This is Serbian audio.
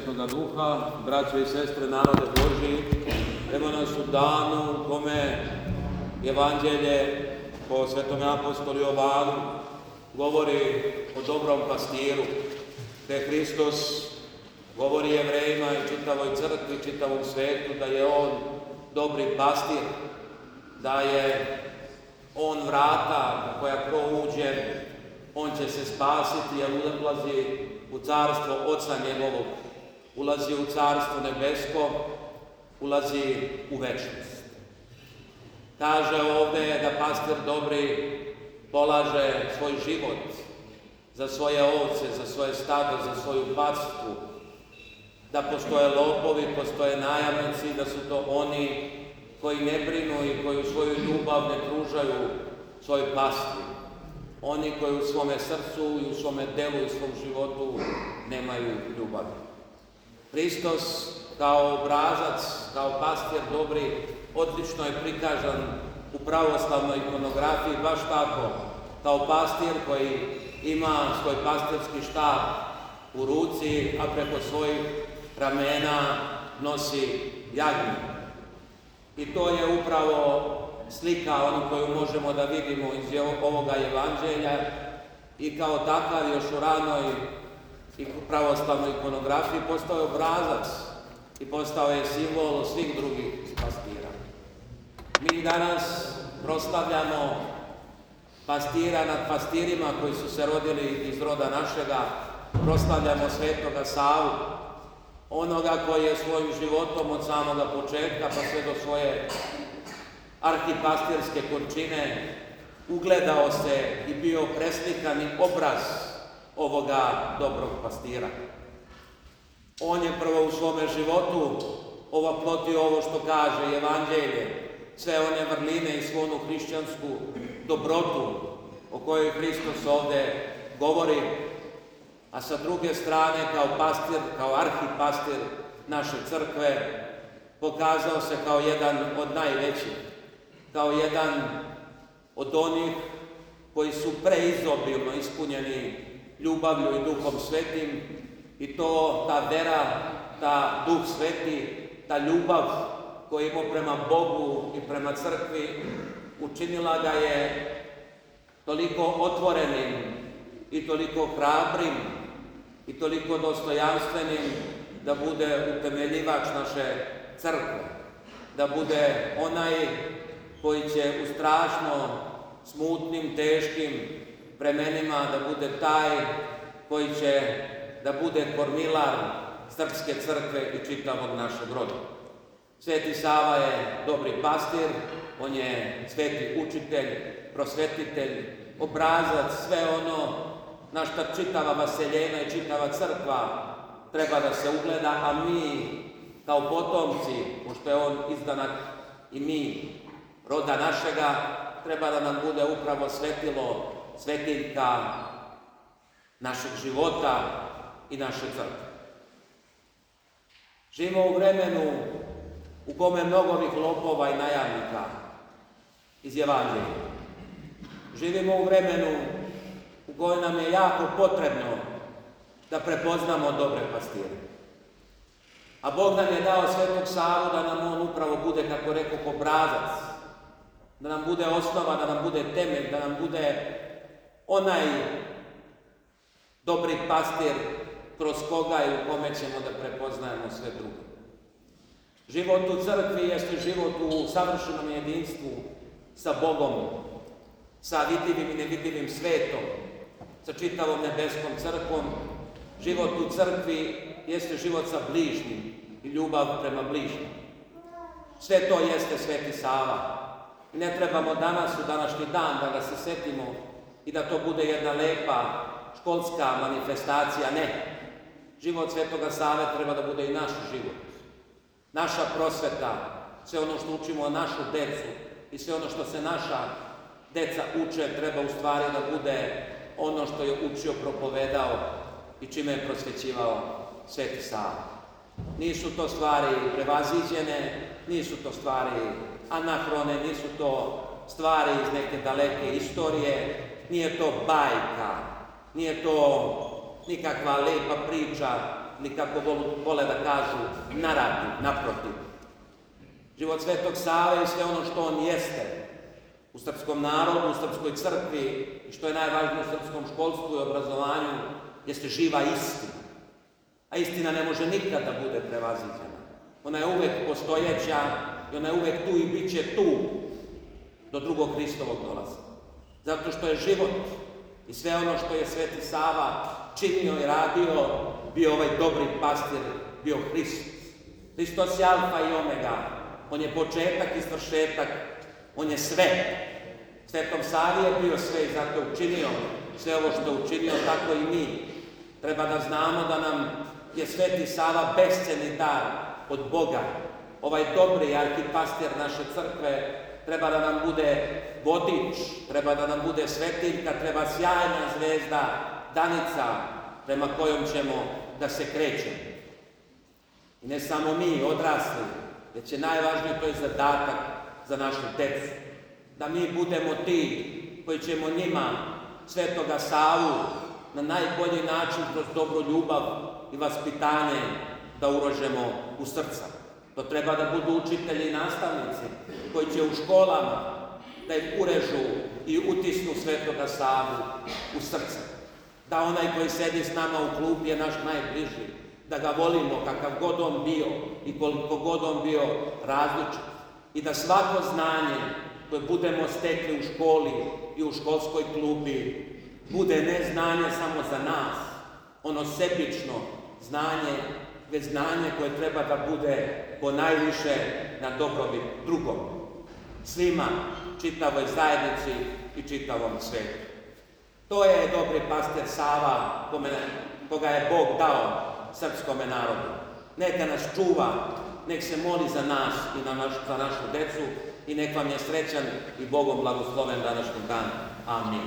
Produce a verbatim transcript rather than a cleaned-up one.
Svetoga Duha, braćo i sestre, narode Božji, evo nas u danu u kome Evanđelje po Svetom apostolu Jovanu govori o dobrom pastiru, gde Hristos govori Jevrejima i čitavoj crkvi, čitavom svetu da je On dobri pastir, da je On vrata koja ko uđe, on će se spasiti jer ulazi u carstvo Oca njegovog, ulazi u carstvo nebesko, ulazi u večnost. Kaže ovdje da pastir dobri polaže svoj život za svoje ovce, za svoje stado, za svoju pastvu, da postoje lopovi, postoje najamnici, da su to oni koji ne brinu i koji u svoju ljubav ne pružaju svoj pastvi. Oni koji u svome srcu i u svome delu i u svom životu nemaju ljubavi. Hristos kao obrazac, kao pastir dobri, odlično je prikažan u pravoslavnoj ikonografiji, baš tako, kao pastir koji ima svoj pastirski štap u ruci, a preko svojih ramena nosi jagnje. I to je upravo slika onu koju možemo da vidimo iz ovoga Evanđelja i kao takav još u ranoj pravoslavnoj ikonografiji postao je obrazac i postao je simbol svih drugih pastira. Mi danas proslavljamo pastira nad pastirima koji su se rodili iz roda našega, proslavljamo Svetoga Savu, onoga koji je svojim životom od samoga početka pa sve do svoje arhipastirske končine ugledao se i bio preslikani obraz ovoga dobrog pastira. On je prvo u svome životu ovoplotio ovo što kaže Evanđelje, sve one vrline i svu onu hrišćansku dobrotu o kojoj Hristos ovdje govori, a sa druge strane kao pastir, kao arhipastir naše crkve pokazao se kao jedan od najvećih, kao jedan od onih koji su preizobilno ispunjeni ljubavlju i Duhom Svetim i to ta vera, ta Duh Sveti, ta ljubav koju ima prema Bogu i prema crkvi učinila ga je toliko otvorenim i toliko hrabrim i toliko dostojanstvenim da bude utemeljivač naše crkve, da bude onaj koji će u strašno smutnim, teškim vremenima da bude taj koji će da bude kormilar srpske crkve i čitavog našeg roda. Sveti Sava je dobri pastir, on je sveti učitelj, prosvetitelj, obrazac, sve ono na šta čitava vaseljena i čitava crkva treba da se ugleda, a mi kao potomci, pošto je on izdanak i mi, roda našega, treba da nam bude upravo svetilo, svetiljka našeg života i naše crkve. Živimo u vremenu u kome mnogo ovih lopova i najamnika iz Evanđelja. Živimo u vremenu u kojoj nam je jako potrebno da prepoznamo dobre pastire. A Bog nam je dao Svetog Savu da nam on upravo bude, kako rekao, obrazac, da nam bude osnova, da nam bude temelj, da nam bude onaj dobri pastir kroz koga i u kome ćemo da prepoznajemo sve drugo. Život u crkvi jeste život u savršenom jedinstvu sa Bogom, sa vidljivim i nevidljivim svetom, sa čitavom nebeskom crkvom. Život u crkvi jeste život sa bližnjim i ljubav prema bližnjim. Sve to jeste Sveti Sava. I ne trebamo danas, u današnji dan, da ga se setimo i da to bude jedna lepa školska manifestacija. Ne. Život Svetoga Save treba da bude i naš život. Naša prosveta, sve ono što učimo o našu decu i sve ono što se naša deca uče treba u stvari da bude ono što je učio, propovedao i čime je prosvećivao Sveti Sava. Nisu to stvari prevaziđene, nisu to stvari anahrone, nisu to stvari iz neke daleke istorije, nije to bajka, nije to nikakva lepa priča ili kako vole da kažu, narativ, naprotiv. Život Svetog Save i sve ono što on jeste u srpskom narodu, u srpskoj crkvi i što je najvažnije u srpskom školstvu i obrazovanju, jeste živa istina. A istina ne može nikad da bude prevaziđena. Ona je uvek postojeća i ona je uvek tu i bit će tu do drugog Hristovog dolaska. Zato što je život i sve ono što je Sveti Sava činio i radio, bio ovaj dobri pastir, bio Hristos. Hristos je alfa i omega. On je početak i svršetak. On je sve. Svetom Savi je bio sve i zato je učinio sve ovo što je učinio, tako i mi. Treba da znamo da nam je Sveti Sava bescenni dar od Boga. Ovaj dobri arhipastir naše crkve treba da nam bude vodič, treba da nam bude svetiljka, treba sjajna zvezda, danica prema kojom ćemo da se krećemo. I ne samo mi, odrasli, već je najvažnije, to je zadatak za našu decu. Da mi budemo ti koji ćemo njima Svetoga Savu na najbolji način kroz dobru ljubav i vaspitanje da urožemo u srca. To treba da budu učitelji i nastavnici koji će u školama da im urežu i utisnu Svetoga Savu u srce. Da onaj koji sedi s nama u klupi je naš najbliži, da ga volimo kakav god on bio i koliko god on bio različit. I da svako znanje koje budemo stekli u školi i u školskoj klubi bude ne znanje samo za nas, ono sebično znanje, već znanje koje treba da bude ponajviše na dobrobit drugom, svima, čitavoj zajednici i čitavom svetu. To je dobri pastir Sava kome, koga je Bog dao srpskome narodu. Neka nas čuva, nek se moli za nas i na naš, za našu decu i nek vam je srećan i Bogom blagosloven današnji dan. Amin.